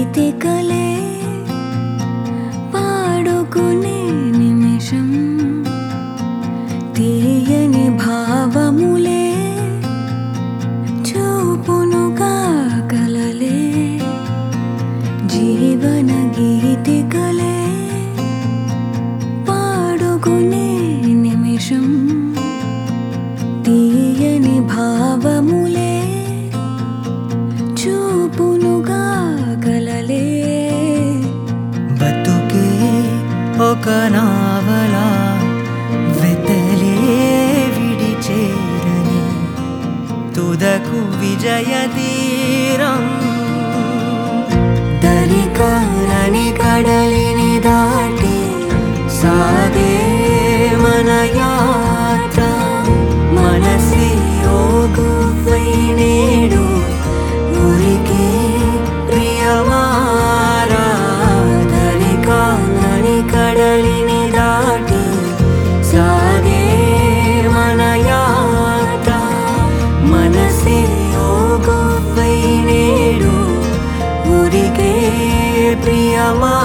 గీతికలే పాడుకునే నిమిషం తీయని భావములే చూపునుగా కలలే జీవన గీతికలే పాడుకునే నిమిషం తీయని భావములే చూపునుగా కలలే బతుకే ఒక నావలా వెతలే విడిచేరని తుదకు విజయ తీరం దరికాలని కడలిని దాటి సాగే మన యాత్ర మనసే ఓ గువ్వై నేడు ఊరికే ప్రియమారా దరికాలని కడలిని దాటి సాగే మన యాత్ర మనసే ఓ గువ్వై నేడు ఊరికే ప్రియమా